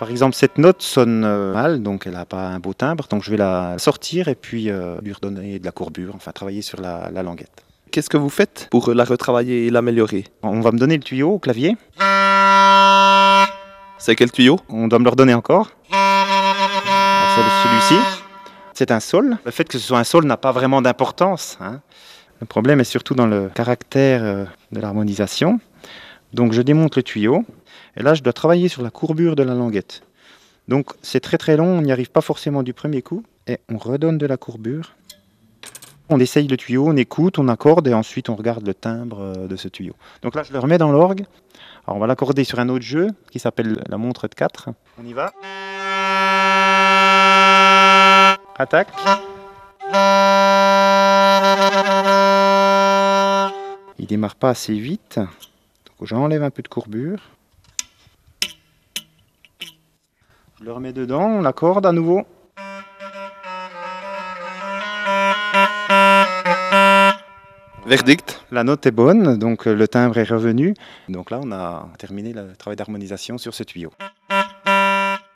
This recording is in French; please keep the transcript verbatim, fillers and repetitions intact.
Par exemple, cette note sonne euh, mal, donc elle n'a pas un beau timbre, donc je vais la sortir et puis euh, lui redonner de la courbure, enfin travailler sur la, la languette. Qu'est-ce que vous faites pour la retravailler et l'améliorer? On va me donner le tuyau au clavier, C'est quel tuyau? on doit me le redonner encore. Alors, c'est celui-ci. C'est un sol. Le fait que ce soit un sol n'a pas vraiment d'importance, hein. Le problème est surtout dans le caractère euh, de l'harmonisation. Donc je démonte le tuyau et là je dois travailler sur la courbure de la languette. Donc c'est très très long, on n'y arrive pas forcément du premier coup et on redonne de la courbure. On essaye le tuyau, on écoute, on accorde et ensuite on regarde le timbre euh, de ce tuyau. Donc là je le remets dans l'orgue. Alors on va l'accorder sur un autre jeu qui s'appelle la montre de quatre. On y va. Attaque. Il démarre pas assez vite, donc j'enlève un peu de courbure. Je le remets dedans, on l'accorde à nouveau. Verdict? La note est bonne, donc le timbre est revenu. Donc là on a terminé le travail d'harmonisation sur ce tuyau.